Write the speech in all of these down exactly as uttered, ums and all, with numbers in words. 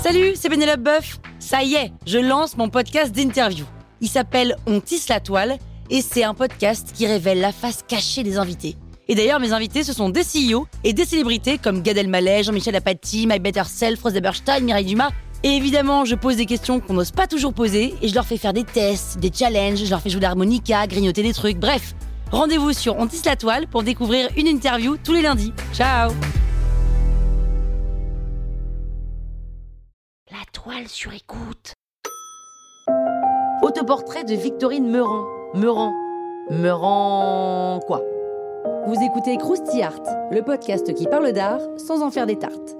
Salut, c'est Pénélope Boeuf. Ça y est, je lance mon podcast d'interview. Il s'appelle On tisse la toile et c'est un podcast qui révèle la face cachée des invités. Et d'ailleurs, mes invités, ce sont des C E O et des célébrités comme Gad Elmaleh, Jean-Michel Apathy, My Better Self, Rose Eberstein, Mireille Dumas. Et évidemment, je pose des questions qu'on n'ose pas toujours poser et je leur fais faire des tests, des challenges, je leur fais jouer l'harmonica, grignoter des trucs, bref. Rendez-vous sur On tisse la toile pour découvrir une interview tous les lundis. Ciao! La toile sur écoute. Autoportrait de Victorine Meurant. Meurant. Meurant quoi? Vous écoutez Krusty Art, le podcast qui parle d'art sans en faire des tartes.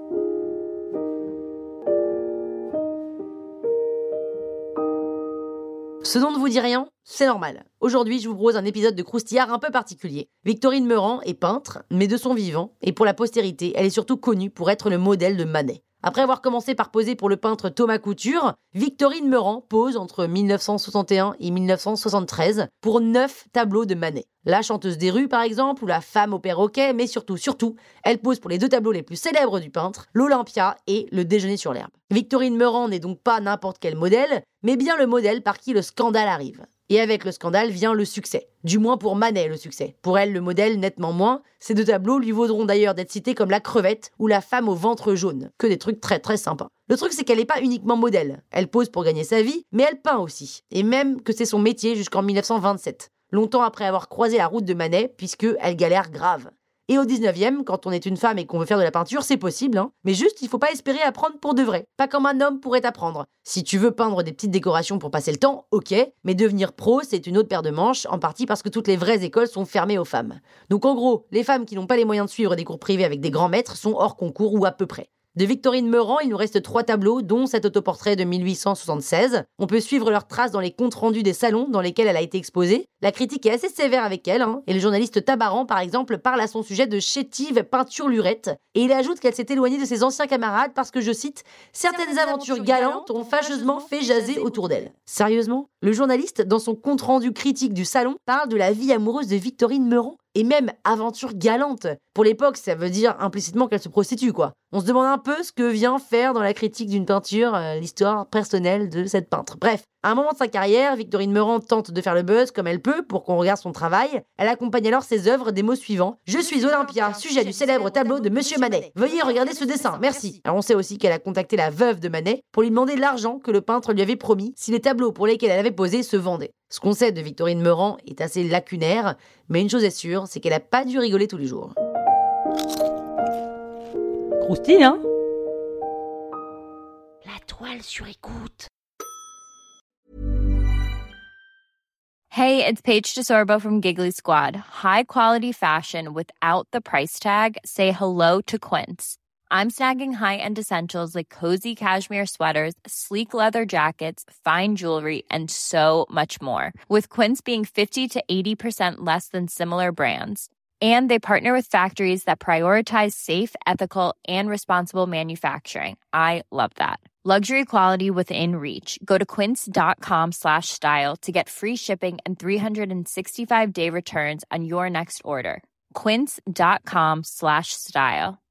Ce nom ne vous dit rien? C'est normal. Aujourd'hui, je vous propose un épisode de Krusty Art un peu particulier. Victorine Meurant est peintre, mais de son vivant, et pour la postérité, elle est surtout connue pour être le modèle de Manet. Après avoir commencé par poser pour le peintre Thomas Couture, Victorine Meurant pose entre dix-neuf cent soixante et un et dix-neuf cent soixante-treize pour neuf tableaux de Manet. La chanteuse des rues, par exemple, ou la femme au perroquet, mais surtout, surtout, elle pose pour les deux tableaux les plus célèbres du peintre, l'Olympia et le Déjeuner sur l'herbe. Victorine Meurant n'est donc pas n'importe quel modèle, mais bien le modèle par qui le scandale arrive. Et avec le scandale vient le succès. Du moins pour Manet, le succès. Pour elle, le modèle, nettement moins. Ces deux tableaux lui vaudront d'ailleurs d'être cités comme la crevette ou la femme au ventre jaune. Que des trucs très très sympas. Le truc, c'est qu'elle n'est pas uniquement modèle. Elle pose pour gagner sa vie, mais elle peint aussi. Et même que c'est son métier jusqu'en dix-neuf cent vingt-sept. Longtemps après avoir croisé la route de Manet, puisque elle galère grave. Et au dix-neuvième, quand on est une femme et qu'on veut faire de la peinture, c'est possible, hein. Mais juste, il faut pas espérer apprendre pour de vrai. Pas comme un homme pourrait apprendre. Si tu veux peindre des petites décorations pour passer le temps, ok. Mais devenir pro, c'est une autre paire de manches, en partie parce que toutes les vraies écoles sont fermées aux femmes. Donc en gros, les femmes qui n'ont pas les moyens de suivre des cours privés avec des grands maîtres sont hors concours ou à peu près. De Victorine Meurant, il nous reste trois tableaux, dont cet autoportrait de mille huit cent soixante-seize. On peut suivre leurs traces dans les comptes rendus des salons dans lesquels elle a été exposée. La critique est assez sévère avec elle, hein, et le journaliste Tabaran, par exemple, parle à son sujet de chétive peinture lurette, et il ajoute qu'elle s'est éloignée de ses anciens camarades parce que, je cite, « certaines aventures galantes ont fâcheusement fait jaser autour d'elle ». Sérieusement? Le journaliste, dans son compte rendu critique du salon, parle de la vie amoureuse de Victorine Meurant. Et même aventure galante. Pour l'époque, ça veut dire implicitement qu'elle se prostitue, quoi. On se demande un peu ce que vient faire dans la critique d'une peinture euh, l'histoire personnelle de cette peintre. Bref, à un moment de sa carrière, Victorine Meurant tente de faire le buzz comme elle peut pour qu'on regarde son travail. Elle accompagne alors ses œuvres des mots suivants. « Je suis Olympia, sujet du célèbre tableau de Monsieur Manet. Veuillez regarder ce dessin, merci. » Alors on sait aussi qu'elle a contacté la veuve de Manet pour lui demander l'argent que le peintre lui avait promis si les tableaux pour lesquels elle avait posé se vendaient. Ce qu'on sait de Victorine Meurant est assez lacunaire, mais une chose est sûre, c'est qu'elle n'a pas dû rigoler tous les jours. Croustille, hein? La toile sur écoute. Hey, it's Paige DeSorbo from Giggly Squad. High quality fashion without the price tag. Say hello to Quince. I'm snagging high-end essentials like cozy cashmere sweaters, sleek leather jackets, fine jewelry, and so much more. With Quince being fifty to eighty percent less than similar brands. And they partner with factories that prioritize safe, ethical, and responsible manufacturing. I love that. Luxury quality within reach. Go to quince.com slash style to get free shipping and three sixty-five day returns on your next order. Quince.com slash style.